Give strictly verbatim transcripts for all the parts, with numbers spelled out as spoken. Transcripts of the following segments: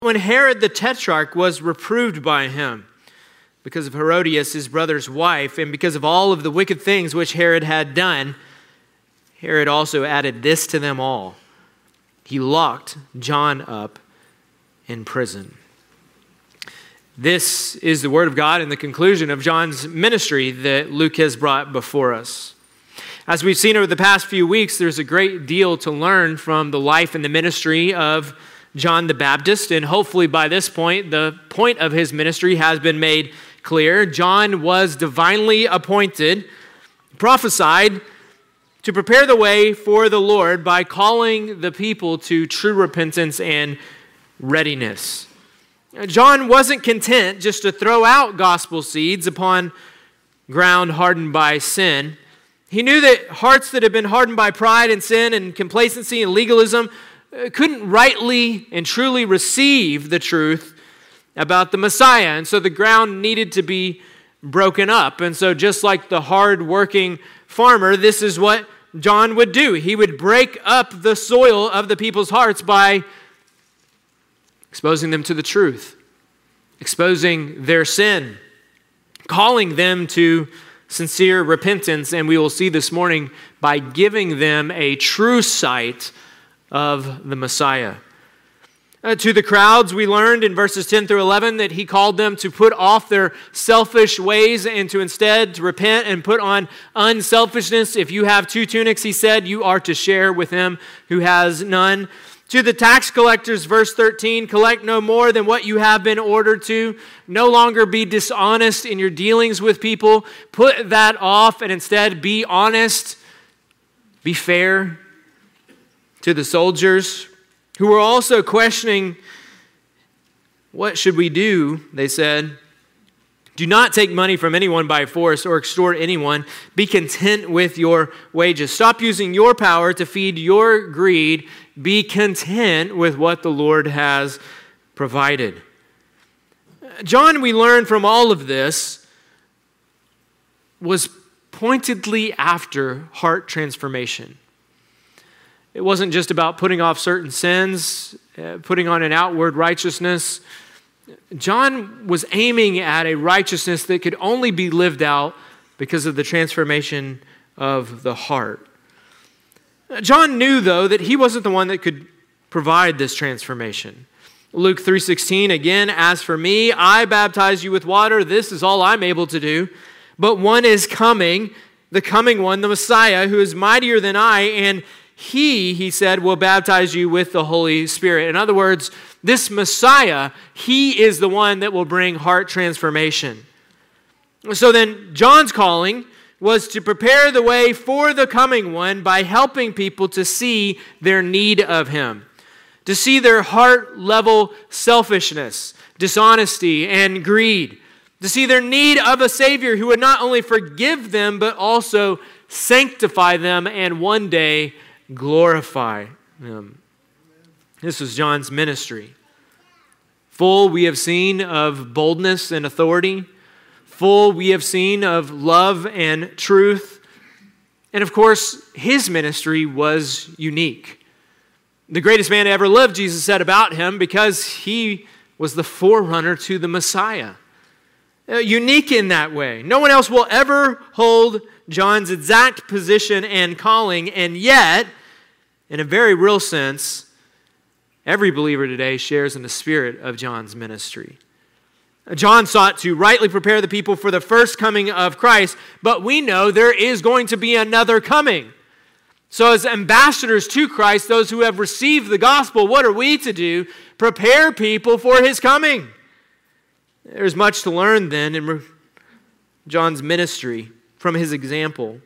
When Herod the Tetrarch was reproved by him because of Herodias, his brother's wife, and because of all of the wicked things which Herod had done, Herod also added this to them all. He locked John up in prison. This is the word of God and the conclusion of John's ministry that Luke has brought before us. As we've seen over the past few weeks, there's a great deal to learn from the life and the ministry of John the Baptist, and hopefully by this point, the point of his ministry has been made clear. John was divinely appointed, prophesied to prepare the way for the Lord by calling the people to true repentance and readiness. John wasn't content just to throw out gospel seeds upon ground hardened by sin. He knew that hearts that had been hardened by pride and sin and complacency and legalism couldn't rightly and truly receive the truth about the Messiah. And so the ground needed to be broken up. And so just like the hard-working farmer, this is what John would do. He would break up the soil of the people's hearts by exposing them to the truth, exposing their sin, calling them to sincere repentance. And we will see this morning by giving them a true sight of the Messiah. Uh, to the crowds, we learned in verses ten through eleven that he called them to put off their selfish ways and to instead to repent and put on unselfishness. If you have two tunics, he said, you are to share with him who has none. To the tax collectors, verse thirteen, collect no more than what you have been ordered to. No longer be dishonest in your dealings with people. Put that off and instead be honest, be fair. To the soldiers who were also questioning, what should we do? They said, do not take money from anyone by force or extort anyone. Be content with your wages. Stop using your power to feed your greed. Be content with what the Lord has provided. John, we learn from all of this, was pointedly after heart transformation. It wasn't just about putting off certain sins, uh, putting on an outward righteousness. John was aiming at a righteousness that could only be lived out because of the transformation of the heart. John knew, though, that he wasn't the one that could provide this transformation. Luke three sixteen, again, as for me, I baptize you with water. This is all I'm able to do. But one is coming, the coming one, the Messiah, who is mightier than I, and He, he said, will baptize you with the Holy Spirit. In other words, this Messiah, he is the one that will bring heart transformation. So then John's calling was to prepare the way for the coming one by helping people to see their need of him, to see their heart level selfishness, dishonesty, and greed, to see their need of a Savior who would not only forgive them, but also sanctify them and one day glorify them. This was John's ministry. Full, we have seen, of boldness and authority. Full, we have seen, of love and truth. And of course, his ministry was unique. The greatest man to ever live, Jesus said about him, because he was the forerunner to the Messiah. Uh, unique in that way. No one else will ever hold John's exact position and calling, and yet, in a very real sense, every believer today shares in the spirit of John's ministry. John sought to rightly prepare the people for the first coming of Christ, but we know there is going to be another coming. So as ambassadors to Christ, those who have received the gospel, what are we to do? Prepare people for his coming. There's much to learn then in John's ministry from his example.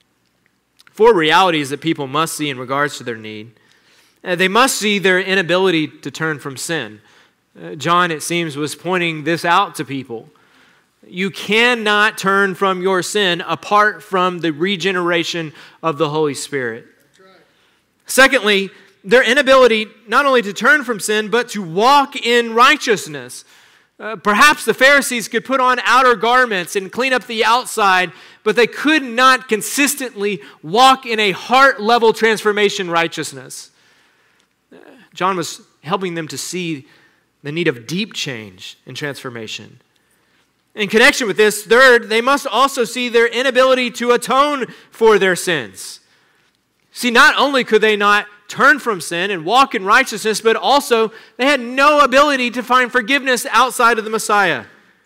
Four realities that people must see in regards to their need. Uh, they must see their inability to turn from sin. Uh, John, it seems, was pointing this out to people. You cannot turn from your sin apart from the regeneration of the Holy Spirit. That's right. Secondly, their inability not only to turn from sin, but to walk in righteousness. Uh, perhaps the Pharisees could put on outer garments and clean up the outside, but they could not consistently walk in a heart-level transformation righteousness. Uh, John was helping them to see the need of deep change and transformation. In connection with this, third, they must also see their inability to atone for their sins. See, not only could they not turn from sin and walk in righteousness, but also they had no ability to find forgiveness outside of the Messiah.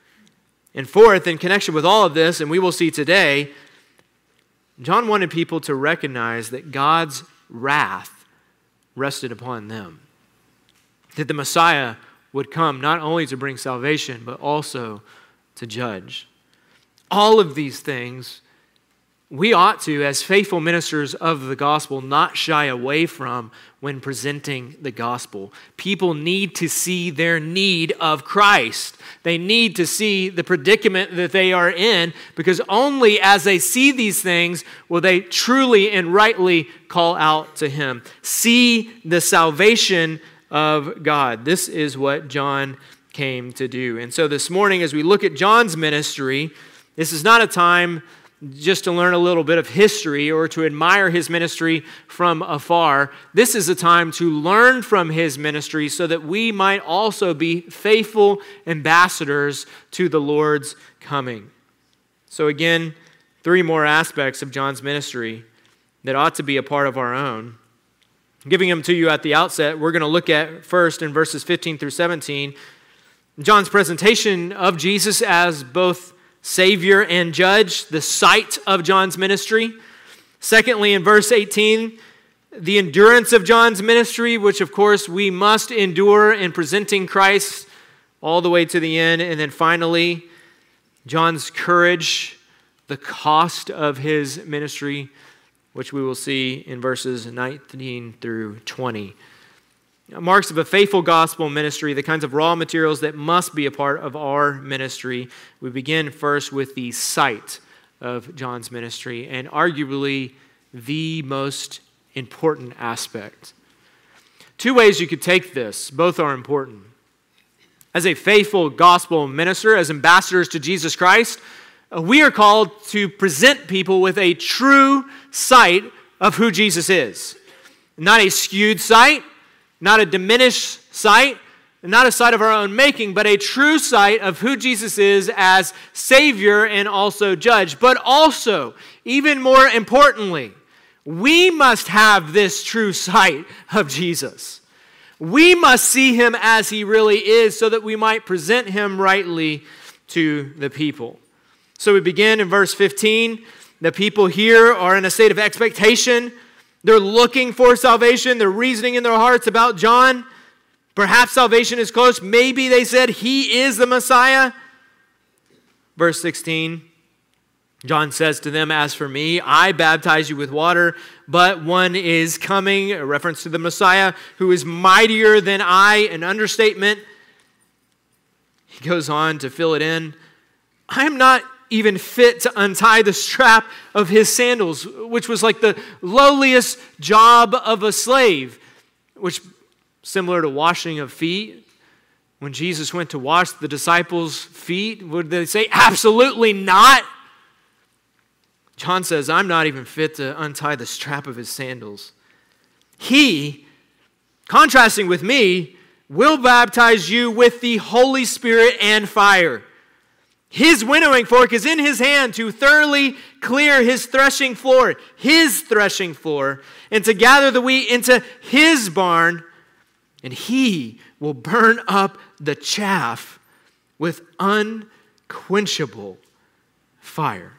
And fourth, in connection with all of this, and we will see today, John wanted people to recognize that God's wrath rested upon them. That the Messiah would come not only to bring salvation, but also to judge. All of these things we ought to, as faithful ministers of the gospel, not shy away from when presenting the gospel. People need to see their need of Christ. They need to see the predicament that they are in, because only as they see these things will they truly and rightly call out to Him. See the salvation of God. This is what John came to do. And so this morning, as we look at John's ministry, this is not a time just to learn a little bit of history or to admire his ministry from afar. This is a time to learn from his ministry so that we might also be faithful ambassadors to the Lord's coming. So again, three more aspects of John's ministry that ought to be a part of our own. Giving them to you at the outset, we're going to look at first in verses fifteen through seventeen, John's presentation of Jesus as both Savior and Judge, the site of John's ministry. Secondly, in verse eighteen, the endurance of John's ministry, which of course we must endure in presenting Christ all the way to the end. And then finally, John's courage, the cost of his ministry, which we will see in verses nineteen through twenty. Marks of a faithful gospel ministry, the kinds of raw materials that must be a part of our ministry. We begin first with the site of John's ministry, and arguably the most important aspect. Two ways you could take this. Both are important. As a faithful gospel minister, as ambassadors to Jesus Christ, we are called to present people with a true sight of who Jesus is. Not a skewed sight, not a diminished sight, not a sight of our own making, but a true sight of who Jesus is as Savior and also Judge. But also, even more importantly, we must have this true sight of Jesus. We must see Him as He really is so that we might present Him rightly to the people. So we begin in verse fifteen. The people here are in a state of expectation. They're looking for salvation. They're reasoning in their hearts about John. Perhaps salvation is close. Maybe they said He is the Messiah. Verse sixteen, John says to them, "As for me, I baptize you with water, but one is coming," a reference to the Messiah, "who is mightier than I," an understatement. He goes on to fill it in. "I am not even fit to untie the strap of his sandals," which was like the lowliest job of a slave, which similar to washing of feet. When Jesus went to wash the disciples' feet, would they say, "Absolutely not"? John says, "I'm not even fit to untie the strap of his sandals. He, contrasting with me, will baptize you with the Holy Spirit and fire. His winnowing fork is in his hand to thoroughly clear his threshing floor, his threshing floor, and to gather the wheat into his barn, and he will burn up the chaff with unquenchable fire."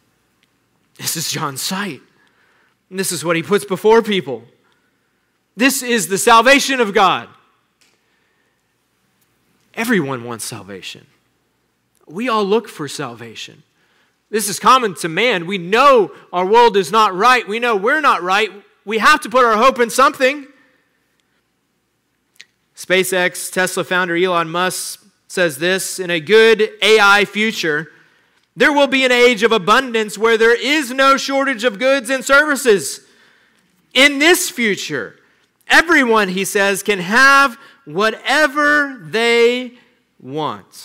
This is John's sight. And this is what he puts before people. This is the salvation of God. Everyone wants salvation. We all look for salvation. This is common to man. We know our world is not right. We know we're not right. We have to put our hope in something. SpaceX Tesla founder Elon Musk says this: "In a good A I future, there will be an age of abundance where there is no shortage of goods and services. In this future, everyone," he says, "can have whatever they want."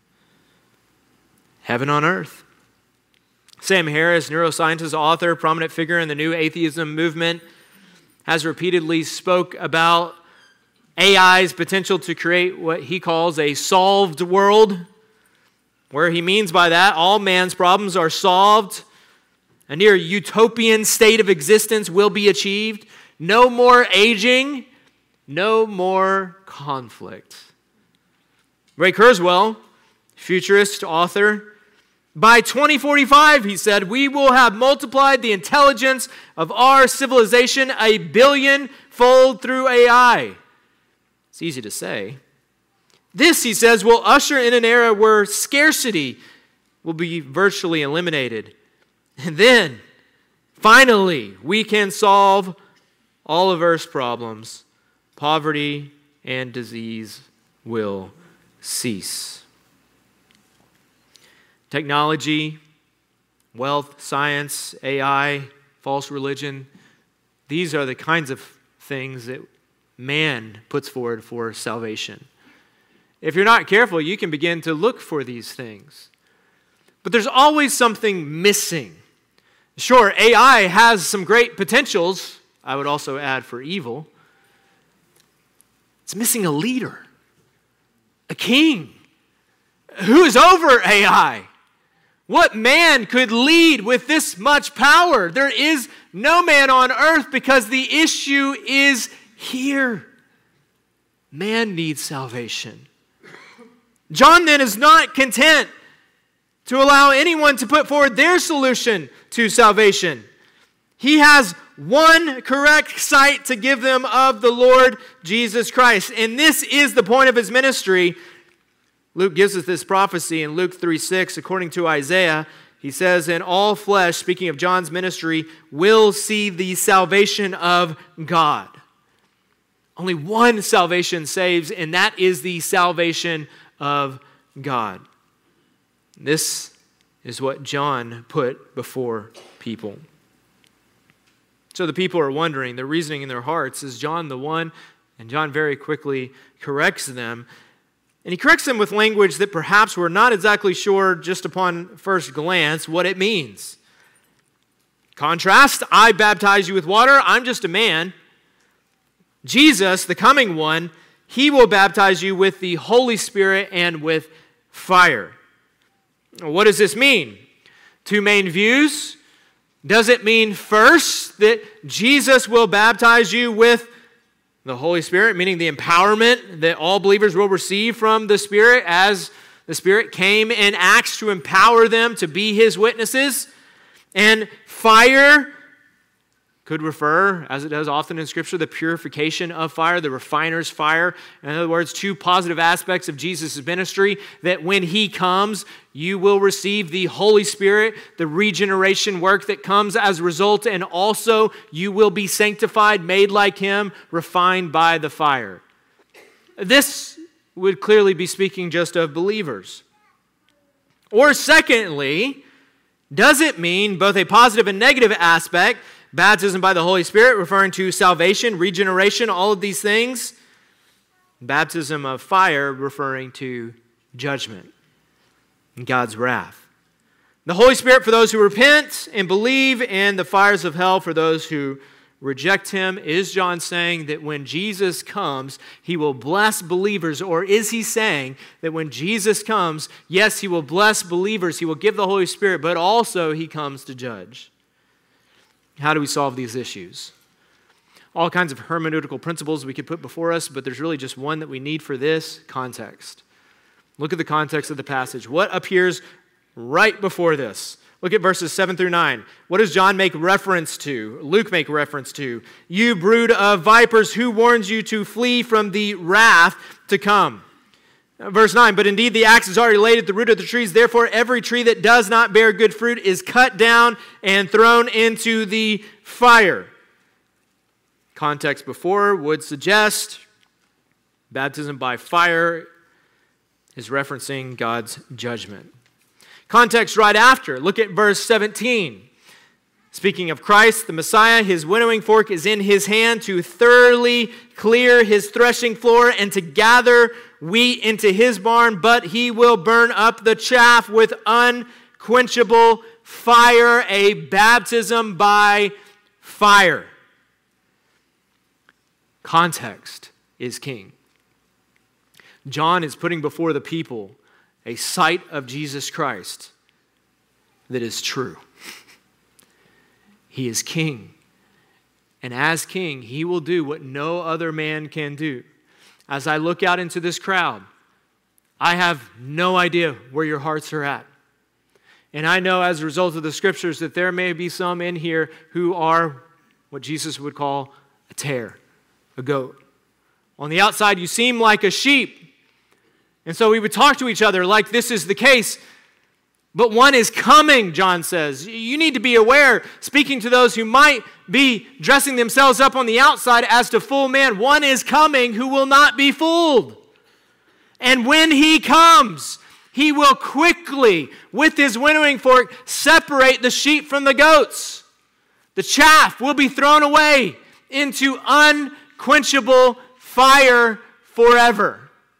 Heaven on earth. Sam Harris, neuroscientist, author, prominent figure in the new atheism movement, has repeatedly spoke about A I's potential to create what he calls a solved world, where he means by that all man's problems are solved. A near utopian state of existence will be achieved. No more aging, no more conflict. Ray Kurzweil, futurist author, by twenty forty-five, he said, we will have multiplied the intelligence of our civilization a billion-fold through A I. It's easy to say. This, he says, will usher in an era where scarcity will be virtually eliminated. And then, finally, we can solve all of Earth's problems. Poverty and disease will cease. Technology, wealth, science, A I, false religion, these are the kinds of things that man puts forward for salvation. If you're not careful, you can begin to look for these things. But there's always something missing. Sure, A I has some great potentials, I would also add for evil. It's missing a leader, a king. Who is over A I? What man could lead with this much power? There is no man on earth because the issue is here. Man needs salvation. John then is not content to allow anyone to put forward their solution to salvation. He has one correct sight to give them of the Lord Jesus Christ. And this is the point of his ministry. Luke gives us this prophecy in Luke three six, according to Isaiah. He says, and all flesh, speaking of John's ministry, will see the salvation of God. Only one salvation saves, and that is the salvation of God. This is what John put before people. So the people are wondering, they're reasoning in their hearts, is John the one? And John very quickly corrects them. And he corrects them with language that perhaps we're not exactly sure just upon first glance what it means. Contrast, I baptize you with water, I'm just a man. Jesus, the coming one, he will baptize you with the Holy Spirit and with fire. What does this mean? Two main views. Does it mean first that Jesus will baptize you with the Holy Spirit, meaning the empowerment that all believers will receive from the Spirit as the Spirit came in Acts to empower them to be his witnesses? And fire could refer, as it does often in Scripture, the purification of fire, the refiner's fire. In other words, two positive aspects of Jesus' ministry, that when he comes, you will receive the Holy Spirit, the regeneration work that comes as a result, and also you will be sanctified, made like him, refined by the fire. This would clearly be speaking just of believers. Or secondly, does it mean both a positive and negative aspect? Baptism by the Holy Spirit, referring to salvation, regeneration, all of these things. Baptism of fire, referring to judgment and God's wrath. The Holy Spirit for those who repent and believe, and the fires of hell for those who reject him. Is John saying that when Jesus comes, he will bless believers? Or is he saying that when Jesus comes, yes, he will bless believers, he will give the Holy Spirit, but also he comes to judge? How do we solve these issues? All kinds of hermeneutical principles we could put before us, but there's really just one that we need for this: context. Look at the context of the passage. What appears right before this? Look at verses seven through nine. What does John make reference to? Luke make reference to? You brood of vipers, who warns you to flee from the wrath to come? Verse nine, but indeed the axe is already laid at the root of the trees. Therefore every tree that does not bear good fruit is cut down and thrown into the fire. Context before would suggest baptism by fire is referencing God's judgment. Context right after, look at verse seventeen. Speaking of Christ, the Messiah, his winnowing fork is in his hand to thoroughly clear his threshing floor and to gather wheat into his barn, but he will burn up the chaff with unquenchable fire, a baptism by fire. Context. is king. John is putting before the people a sight of Jesus Christ that is true. He is king. And as king, he will do what no other man can do. As I look out into this crowd, I have no idea where your hearts are at. And I know as a result of the scriptures that there may be some in here who are what Jesus would call a tare, a goat. On the outside, you seem like a sheep. And so we would talk to each other like this is the case. But one is coming, John says. You need to be aware, speaking to those who might be dressing themselves up on the outside as to full man. One is coming who will not be fooled. And when he comes, he will quickly, with his winnowing fork, separate the sheep from the goats. The chaff will be thrown away into unquenchable fire forever.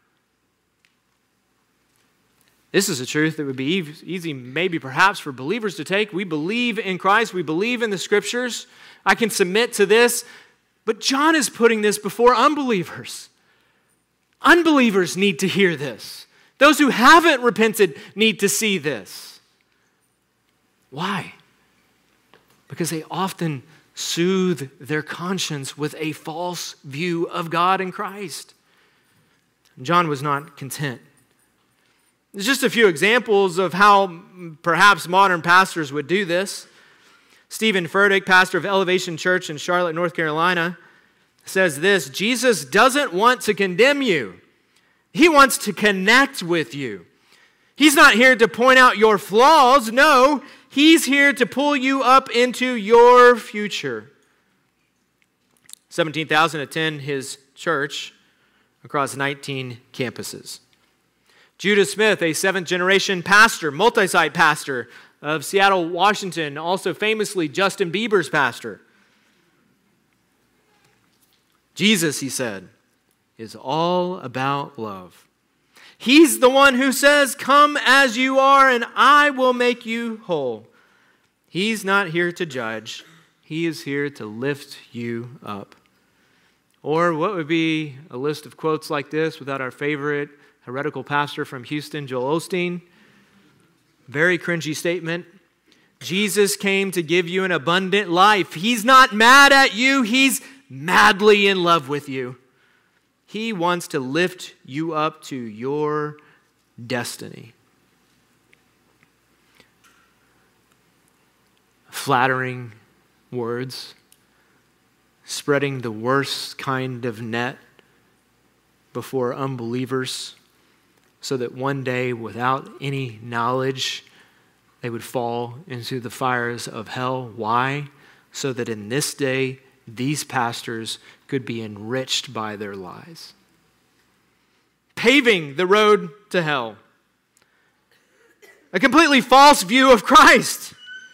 This is a truth that would be easy, maybe perhaps, for believers to take. We believe in Christ. We believe in the Scriptures. I can submit to this. But John is putting this before unbelievers. Unbelievers need to hear this. Those who haven't repented need to see this. Why? Because they often soothe their conscience with a false view of God and Christ. John was not content. There's just a few examples of how perhaps modern pastors would do this. Stephen Furtick, pastor of Elevation Church in Charlotte, North Carolina, says this: Jesus doesn't want to condemn you. He wants to connect with you. He's not here to point out your flaws. No, he's here to pull you up into your future. seventeen thousand attend his church across nineteen campuses. Judah Smith, a seventh-generation pastor, multi-site pastor of Seattle, Washington, also famously Justin Bieber's pastor. Jesus, he said, is all about love. He's the one who says, "Come as you are, and I will make you whole." He's not here to judge. He is here to lift you up. Or what would be a list of quotes like this without our favorite heretical pastor from Houston, Joel Osteen? Very cringy statement. Jesus came to give you an abundant life. He's not mad at you. He's madly in love with you. He wants to lift you up to your destiny. Flattering words, spreading the worst kind of net before unbelievers, so that one day, without any knowledge, they would fall into the fires of hell. Why? So that in this day, these pastors could be enriched by their lies. Paving the road to hell. A completely false view of Christ.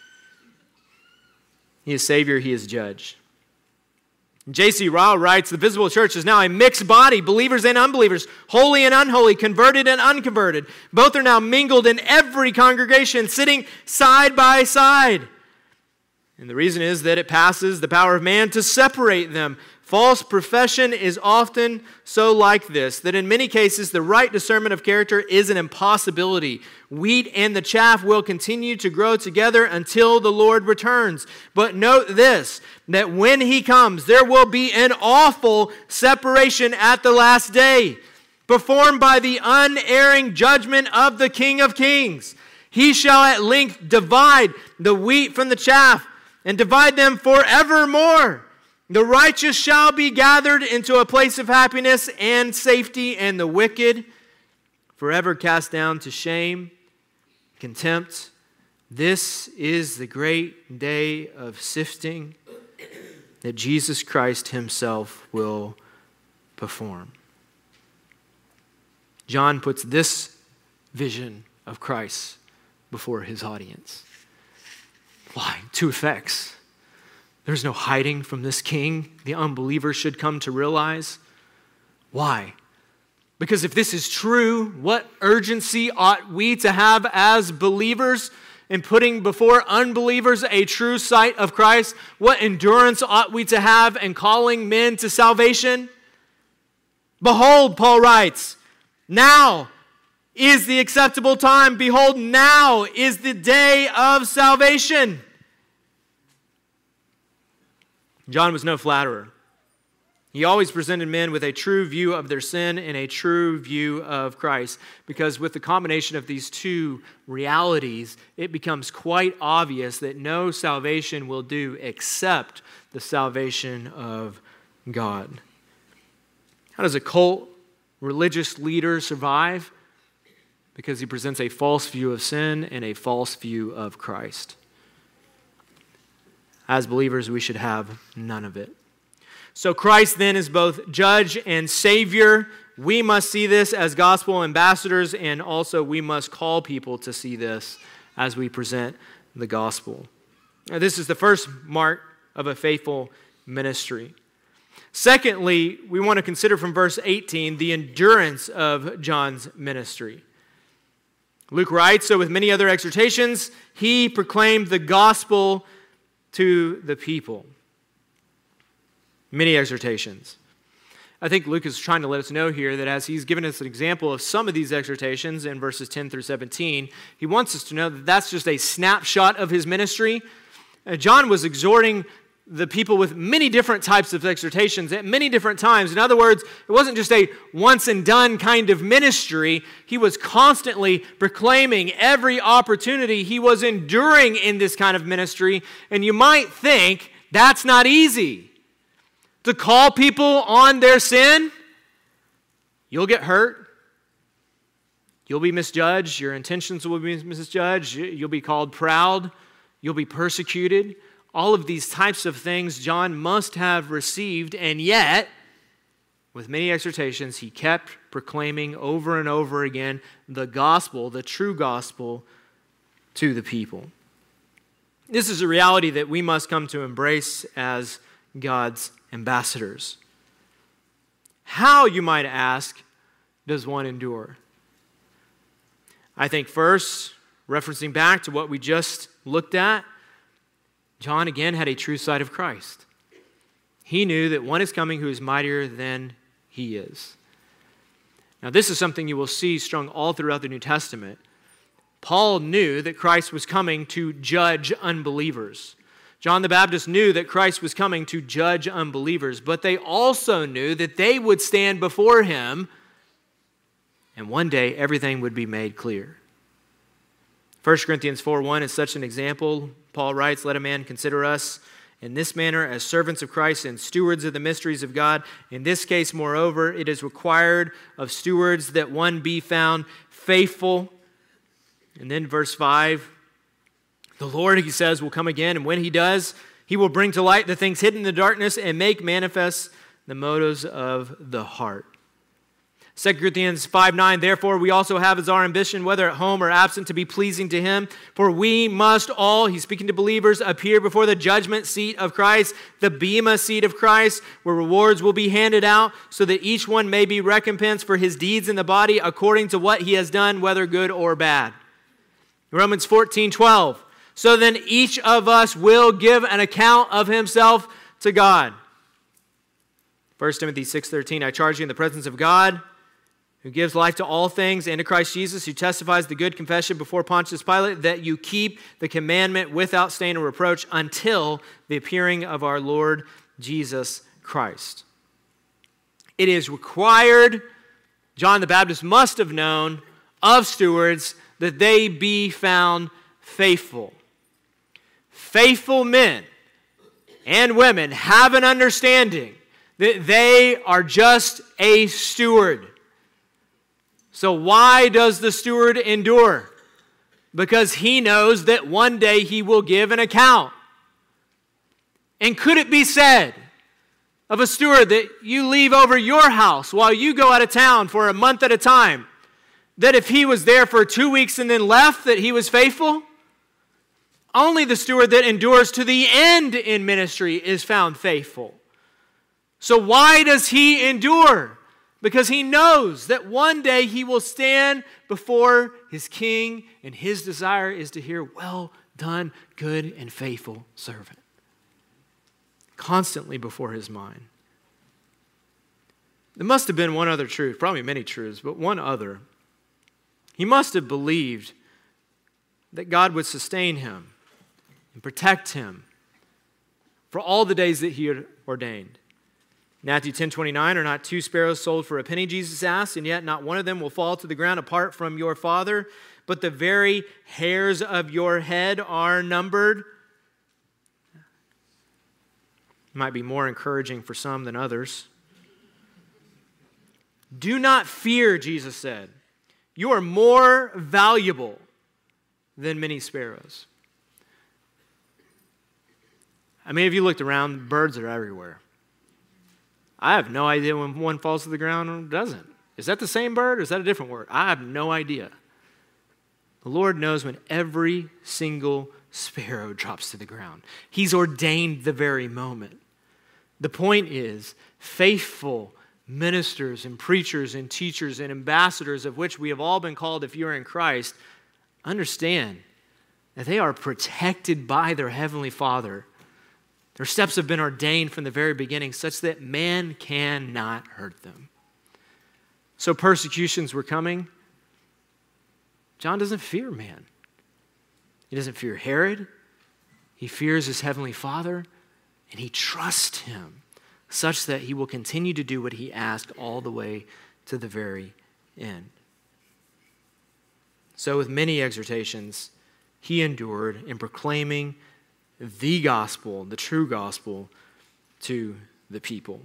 He is Savior, He is Judge. J C Ryle writes, the visible church is now a mixed body, believers and unbelievers, holy and unholy, converted and unconverted. Both are now mingled in every congregation, sitting side by side. And the reason is that it passes the power of man to separate them. False profession is often so like this, that in many cases the right discernment of character is an impossibility. Wheat and the chaff will continue to grow together until the Lord returns. But note this, that when He comes, there will be an awful separation at the last day, performed by the unerring judgment of the King of Kings. He shall at length divide the wheat from the chaff, and divide them forevermore. The righteous shall be gathered into a place of happiness and safety, and the wicked forever cast down to shame, contempt. This is the great day of sifting that Jesus Christ Himself will perform. John puts this vision of Christ before his audience. Why? Two effects. There's no hiding from this king, the unbeliever should come to realize. Why? Because if this is true, what urgency ought we to have as believers in putting before unbelievers a true sight of Christ? What endurance ought we to have in calling men to salvation? Behold, Paul writes, now is the acceptable time. Behold, now is the day of salvation. John was no flatterer. He always presented men with a true view of their sin and a true view of Christ, because with the combination of these two realities, it becomes quite obvious that no salvation will do except the salvation of God. How does a cult religious leader survive? Because he presents a false view of sin and a false view of Christ. As believers, we should have none of it. So Christ then is both judge and savior. We must see this as gospel ambassadors, and also we must call people to see this as we present the gospel. Now, this is the first mark of a faithful ministry. Secondly, we want to consider from verse eighteen the endurance of John's ministry. Luke writes, so with many other exhortations, he proclaimed the gospel to the people. Many exhortations. I think Luke is trying to let us know here that as he's given us an example of some of these exhortations in verses ten through seventeen, he wants us to know that that's just a snapshot of his ministry. Uh, John was exhorting the people with many different types of exhortations at many different times. In other words, it wasn't just a once and done kind of ministry. He was constantly proclaiming every opportunity. He was enduring in this kind of ministry. And you might think that's not easy. To call people on their sin, you'll get hurt. You'll be misjudged. Your intentions will be misjudged. You'll be called proud. You'll be persecuted. All of these types of things John must have received, and yet, with many exhortations, he kept proclaiming over and over again the gospel, the true gospel, to the people. This is a reality that we must come to embrace as God's ambassadors. How, you might ask, does one endure? I think first, referencing back to what we just looked at, John again had a true sight of Christ. He knew that one is coming who is mightier than he is. Now, this is something you will see strung all throughout the New Testament. Paul knew that Christ was coming to judge unbelievers. John the Baptist knew that Christ was coming to judge unbelievers, but they also knew that they would stand before him, and one day everything would be made clear. First Corinthians four one is such an example. Paul writes, let a man consider us in this manner as servants of Christ and stewards of the mysteries of God. In this case, moreover, it is required of stewards that one be found faithful. And then verse five, the Lord, he says, will come again, and when he does, he will bring to light the things hidden in the darkness and make manifest the motives of the heart. Second Corinthians five nine, therefore we also have as our ambition, whether at home or absent, to be pleasing to him. For we must all, he's speaking to believers, appear before the judgment seat of Christ, the bema seat of Christ, where rewards will be handed out, so that each one may be recompensed for his deeds in the body according to what he has done, whether good or bad. Romans fourteen twelve, so then each of us will give an account of himself to God. First Timothy six thirteen, I charge you in the presence of God, who gives life to all things, and to Christ Jesus, who testifies the good confession before Pontius Pilate, that you keep the commandment without stain or reproach until the appearing of our Lord Jesus Christ. It is required, John the Baptist must have known, of stewards that they be found faithful. Faithful men and women have an understanding that they are just a steward. So why does the steward endure? Because he knows that one day he will give an account. And could it be said of a steward that you leave over your house while you go out of town for a month at a time, that if he was there for two weeks and then left, that he was faithful? Only the steward that endures to the end in ministry is found faithful. So why does he endure? Because he knows that one day he will stand before his king, and his desire is to hear, well done, good and faithful servant. Constantly before his mind. There must have been one other truth, probably many truths, but one other. He must have believed that God would sustain him and protect him for all the days that he had ordained. Matthew ten twenty-nine, are not two sparrows sold for a penny, Jesus asked, and yet not one of them will fall to the ground apart from your Father, but the very hairs of your head are numbered. Might be more encouraging for some than others. Do not fear, Jesus said. You are more valuable than many sparrows. I mean, if you looked around, birds are everywhere. I have no idea when one falls to the ground or doesn't. Is that the same bird or is that a different word? I have no idea. The Lord knows when every single sparrow drops to the ground. He's ordained the very moment. The point is, faithful ministers and preachers and teachers and ambassadors, of which we have all been called if you're in Christ, understand that they are protected by their Heavenly Father. Their steps have been ordained from the very beginning such that man cannot hurt them. So persecutions were coming. John doesn't fear man. He doesn't fear Herod. He fears his Heavenly Father, and he trusts him such that he will continue to do what he asked all the way to the very end. So with many exhortations, he endured in proclaiming the gospel, the true gospel, to the people.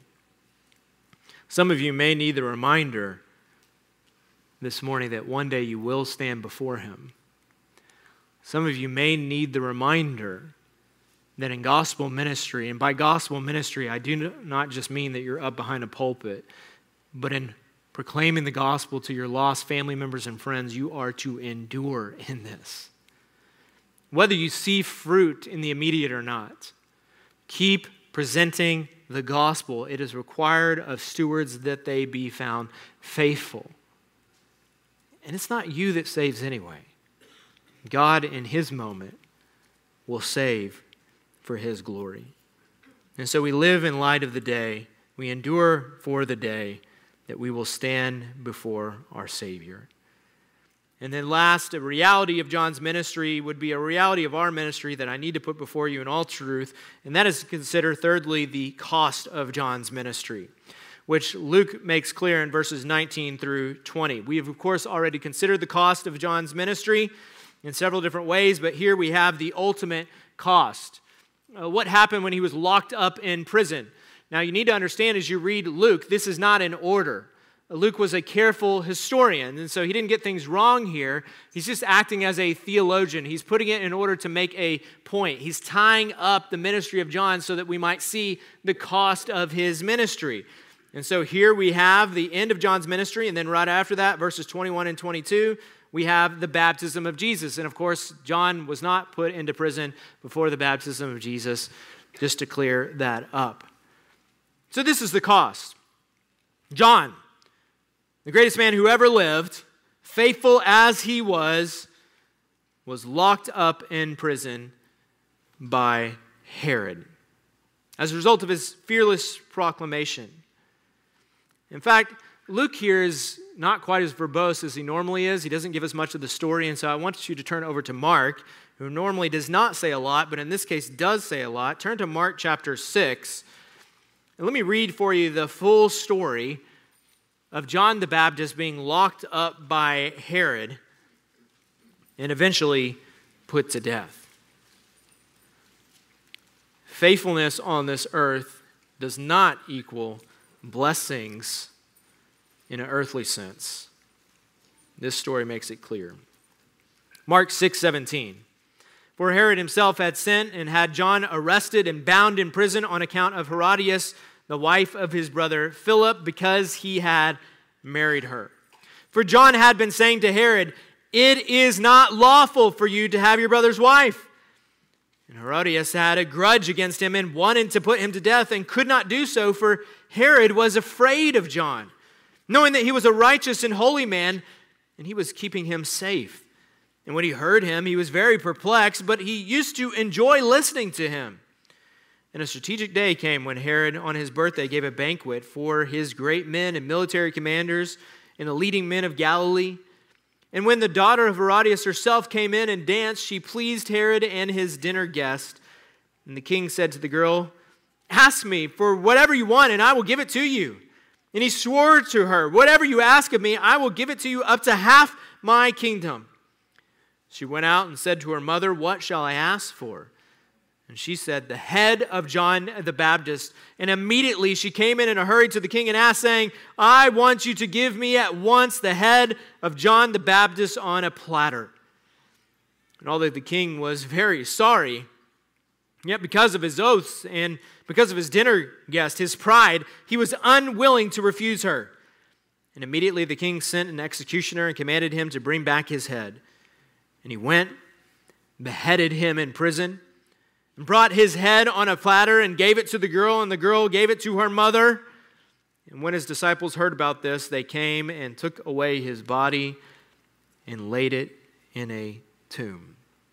Some of you may need the reminder this morning that one day you will stand before him. Some of you may need the reminder that in gospel ministry, and by gospel ministry, I do not just mean that you're up behind a pulpit, but in proclaiming the gospel to your lost family members and friends, you are to endure in this. Whether you see fruit in the immediate or not, keep presenting the gospel. It is required of stewards that they be found faithful. And it's not you that saves anyway. God, in his moment, will save for his glory. And so we live in light of the day. We endure for the day that we will stand before our Savior. And then last, a reality of John's ministry would be a reality of our ministry that I need to put before you in all truth, and that is to consider, thirdly, the cost of John's ministry, which Luke makes clear in verses nineteen through twenty. We have, of course, already considered the cost of John's ministry in several different ways, but here we have the ultimate cost. Uh, what happened when he was locked up in prison? Now, you need to understand as you read Luke, this is not in order. Luke was a careful historian, and so he didn't get things wrong here. He's just acting as a theologian. He's putting it in order to make a point. He's tying up the ministry of John so that we might see the cost of his ministry. And so here we have the end of John's ministry, and then right after that, verses twenty-one and twenty-two, we have the baptism of Jesus. And of course, John was not put into prison before the baptism of Jesus, just to clear that up. So this is the cost. John, the greatest man who ever lived, faithful as he was, was locked up in prison by Herod as a result of his fearless proclamation. In fact, Luke here is not quite as verbose as he normally is. He doesn't give us much of the story, and so I want you to turn over to Mark, who normally does not say a lot, but in this case does say a lot. Turn to Mark chapter six, and let me read for you the full story of John the Baptist being locked up by Herod and eventually put to death. Faithfulness on this earth does not equal blessings in an earthly sense. This story makes it clear. Mark six seventeen. For Herod himself had sent and had John arrested and bound in prison on account of Herodias, the wife of his brother Philip, because he had married her. For John had been saying to Herod, "It is not lawful for you to have your brother's wife." And Herodias had a grudge against him and wanted to put him to death and could not do so, for Herod was afraid of John, knowing that he was a righteous and holy man, and he was keeping him safe. And when he heard him, he was very perplexed, but he used to enjoy listening to him. And a strategic day came when Herod, on his birthday, gave a banquet for his great men and military commanders and the leading men of Galilee. And when the daughter of Herodias herself came in and danced, she pleased Herod and his dinner guest. And the king said to the girl, "Ask me for whatever you want, and I will give it to you." And he swore to her, "Whatever you ask of me, I will give it to you, up to half my kingdom." She went out and said to her mother, "What shall I ask for?" And she said, "The head of John the Baptist." And immediately she came in in a hurry to the king and asked, saying, "I want you to give me at once the head of John the Baptist on a platter." And although the king was very sorry, yet because of his oaths and because of his dinner guest, his pride, he was unwilling to refuse her. And immediately the king sent an executioner and commanded him to bring back his head. And he went, beheaded him in prison, and brought his head on a platter and gave it to the girl, and the girl gave it to her mother. And when his disciples heard about this, they came and took away his body and laid it in a tomb.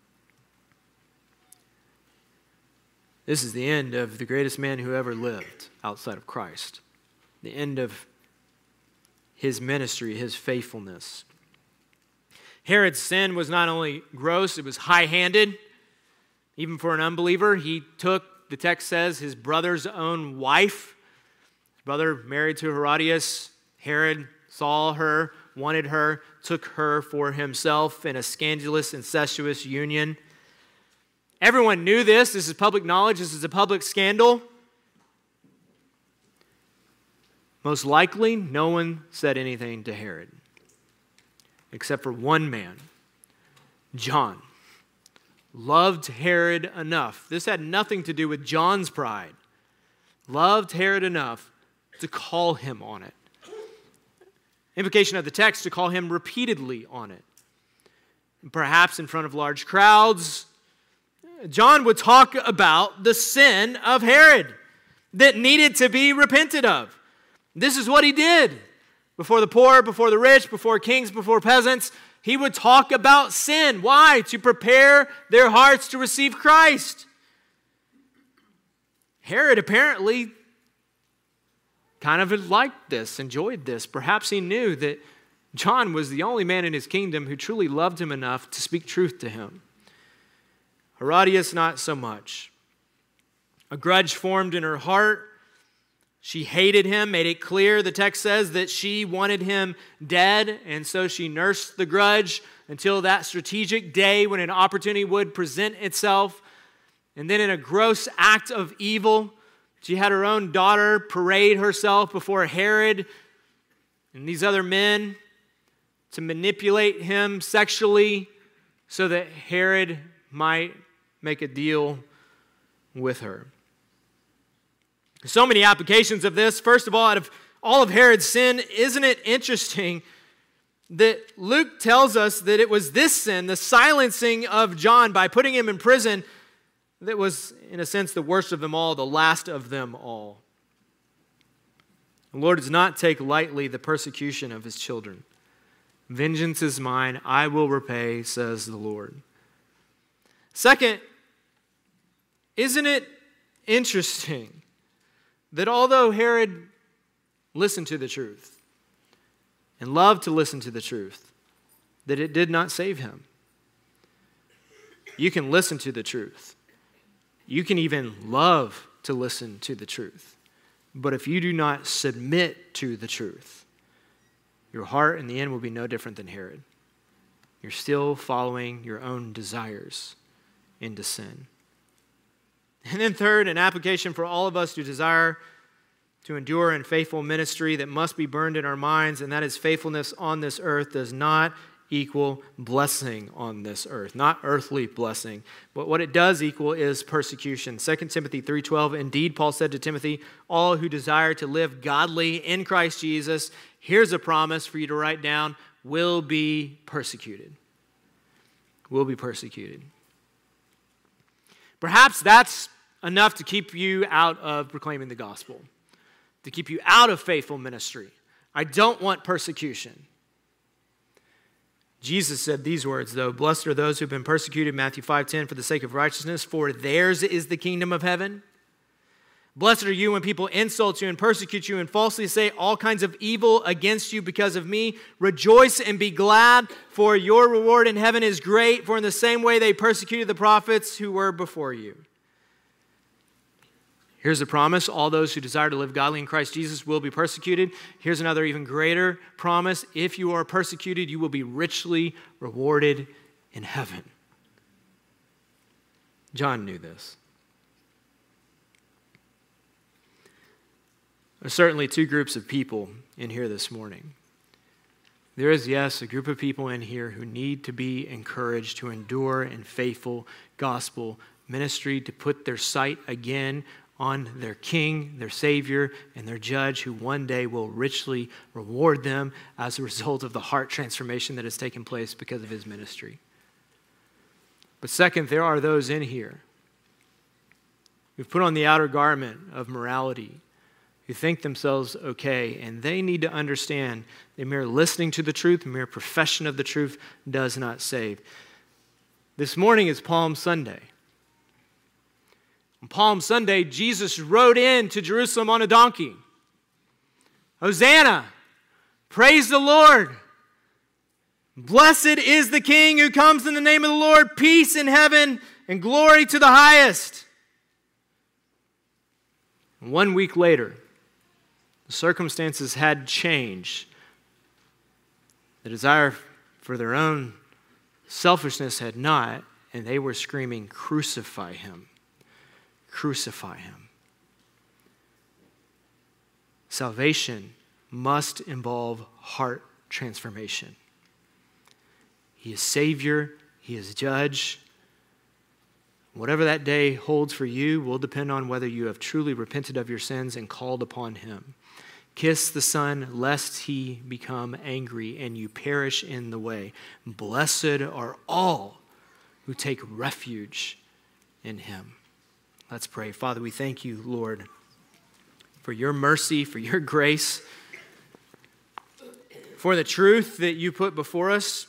This is the end of the greatest man who ever lived outside of Christ. The end of his ministry, his faithfulness. Herod's sin was not only gross, it was high-handed. Even for an unbeliever, he took, the text says, his brother's own wife. His brother married to Herodias. Herod saw her, wanted her, took her for himself in a scandalous, incestuous union. Everyone knew this. This is public knowledge. This is a public scandal. Most likely, no one said anything to Herod, except for one man, John. Loved Herod enough. This had nothing to do with John's pride. Loved Herod enough to call him on it. Implication of the text, to call him repeatedly on it. Perhaps in front of large crowds. John would talk about the sin of Herod that needed to be repented of. This is what he did. Before the poor, before the rich, before kings, before peasants, he would talk about sin. Why? To prepare their hearts to receive Christ. Herod apparently kind of liked this, enjoyed this. Perhaps he knew that John was the only man in his kingdom who truly loved him enough to speak truth to him. Herodias, not so much. A grudge formed in her heart. She hated him, made it clear, the text says, that she wanted him dead, and so she nursed the grudge until that strategic day when an opportunity would present itself. And then in a gross act of evil, she had her own daughter parade herself before Herod and these other men to manipulate him sexually so that Herod might make a deal with her. So many applications of this. First of all, out of all of Herod's sin, isn't it interesting that Luke tells us that it was this sin, the silencing of John by putting him in prison, that was, in a sense, the worst of them all, the last of them all. The Lord does not take lightly the persecution of his children. Vengeance is mine, I will repay, says the Lord. Second, isn't it interesting that although Herod listened to the truth and loved to listen to the truth, that it did not save him? You can listen to the truth. You can even love to listen to the truth. But if you do not submit to the truth, your heart in the end will be no different than Herod. You're still following your own desires into sin. And then third, an application for all of us who desire to endure in faithful ministry that must be burned in our minds, and that is faithfulness on this earth does not equal blessing on this earth, not earthly blessing. But what it does equal is persecution. Second Timothy three twelve, indeed, Paul said to Timothy, all who desire to live godly in Christ Jesus, here's a promise for you to write down, will be persecuted. Will be persecuted. Perhaps that's enough to keep you out of proclaiming the gospel, to keep you out of faithful ministry. I don't want persecution. Jesus said these words, though, blessed are those who have been persecuted, Matthew five ten, for the sake of righteousness, for theirs is the kingdom of heaven. Blessed are you when people insult you and persecute you and falsely say all kinds of evil against you because of me. Rejoice and be glad, for your reward in heaven is great, for in the same way they persecuted the prophets who were before you. Here's a promise. All those who desire to live godly in Christ Jesus will be persecuted. Here's another even greater promise. If you are persecuted, you will be richly rewarded in heaven. John knew this. There are certainly two groups of people in here this morning. There is, yes, a group of people in here who need to be encouraged to endure in faithful gospel ministry, to put their sight again on their King, their Savior, and their Judge, who one day will richly reward them as a result of the heart transformation that has taken place because of his ministry. But second, there are those in here who've put on the outer garment of morality, who think themselves okay, and they need to understand that mere listening to the truth, mere profession of the truth does not save. This morning is Palm Sunday. On Palm Sunday, Jesus rode into Jerusalem on a donkey. Hosanna! Praise the Lord! Blessed is the King who comes in the name of the Lord, peace in heaven and glory to the highest. And one week later, the circumstances had changed. The desire for their own selfishness had not, and they were screaming, "Crucify him! Crucify him!" Salvation must involve heart transformation. He is Savior. He is Judge. Whatever that day holds for you will depend on whether you have truly repented of your sins and called upon him. Kiss the Son, lest he become angry and you perish in the way. Blessed are all who take refuge in him. Let's pray. Father, we thank you, Lord, for your mercy, for your grace, for the truth that you put before us.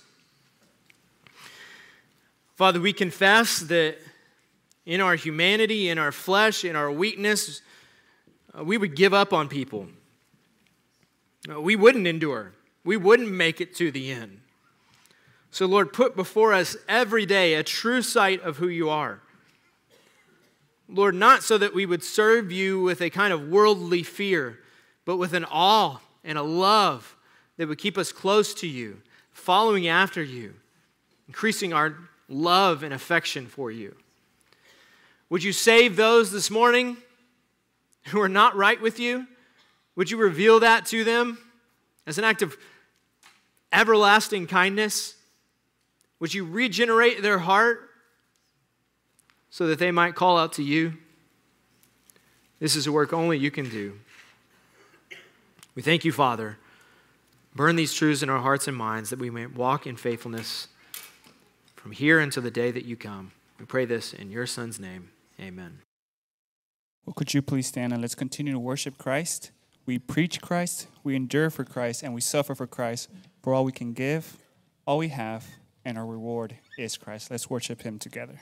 Father, we confess that in our humanity, in our flesh, in our weakness, uh, we would give up on people. Uh, we wouldn't endure. We wouldn't make it to the end. So, Lord, put before us every day a true sight of who you are. Lord, not so that we would serve you with a kind of worldly fear, but with an awe and a love that would keep us close to you, following after you, increasing our love and affection for you. Would you save those this morning who are not right with you? Would you reveal that to them as an act of everlasting kindness? Would you regenerate their heart so that they might call out to you? This is a work only you can do. We thank you, Father. Burn these truths in our hearts and minds that we may walk in faithfulness from here until the day that you come. We pray this in your Son's name. Amen. Well, could you please stand and let's continue to worship Christ. We preach Christ, we endure for Christ, and we suffer for Christ. For all we can give, all we have, and our reward is Christ. Let's worship him together.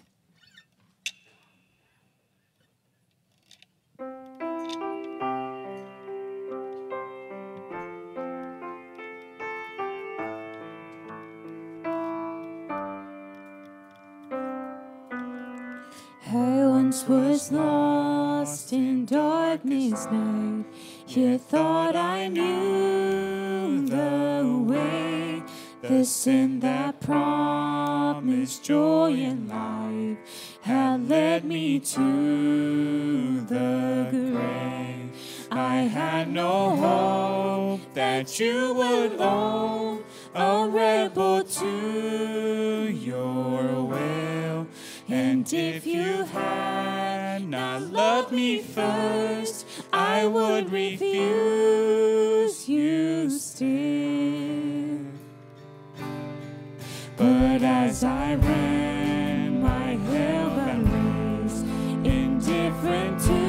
I once was lost in darkness night, yet thought I knew the way. The sin that promised joy and life had led me to the grave. I had no hope that you would own, a rebel to your will. And if you had not loved me first, I would refuse you still. But as I ran my hell-bound race, indifferent to